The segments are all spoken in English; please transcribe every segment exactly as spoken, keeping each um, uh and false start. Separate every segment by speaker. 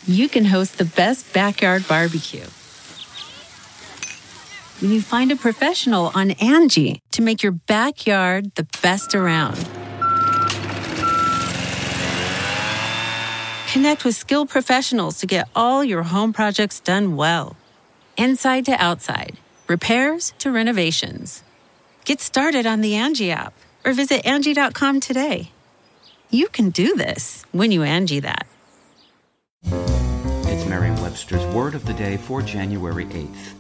Speaker 1: you can host the best backyard barbecue. When you find a professional on Angie to make your backyard the best around. Connect with skilled professionals to get all your home projects done well. Inside to outside, repairs to renovations. Get started on the Angie app or visit Angie dot com today. You can do this when you Angie that.
Speaker 2: It's Merriam-Webster's Word of the Day for January eighth.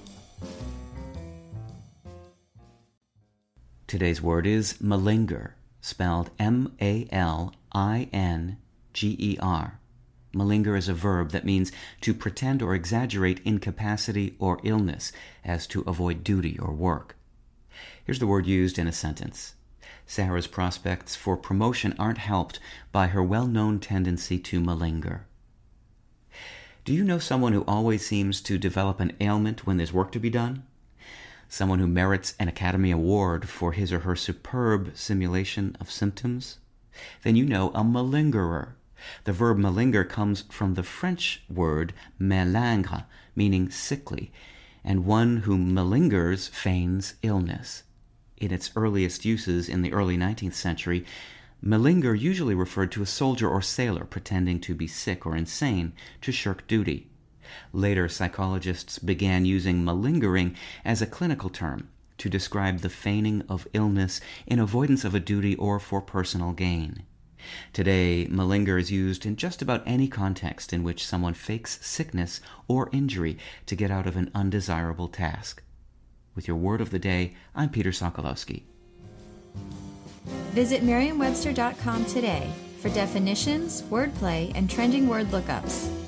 Speaker 2: Today's word is malinger, spelled M A L I N G E R. Malinger is a verb that means to pretend or exaggerate incapacity or illness as to avoid duty or work. Here's the word used in a sentence. Sarah's prospects for promotion aren't helped by her well-known tendency to malinger. Do you know someone who always seems to develop an ailment when there's work to be done? Someone who merits an Academy Award for his or her superb simulation of symptoms? Then you know a malingerer. The verb malinger comes from the French word malingre, meaning sickly, and one who malingers feigns illness. In its earliest uses in the early nineteenth century, malinger usually referred to a soldier or sailor pretending to be sick or insane to shirk duty. Later, psychologists began using malingering as a clinical term to describe the feigning of illness in avoidance of a duty or for personal gain. Today, malinger is used in just about any context in which someone fakes sickness or injury to get out of an undesirable task. With your Word of the Day, I'm Peter Sokolowski.
Speaker 3: Visit Merriam Webster dot com today for definitions, wordplay, and trending word lookups.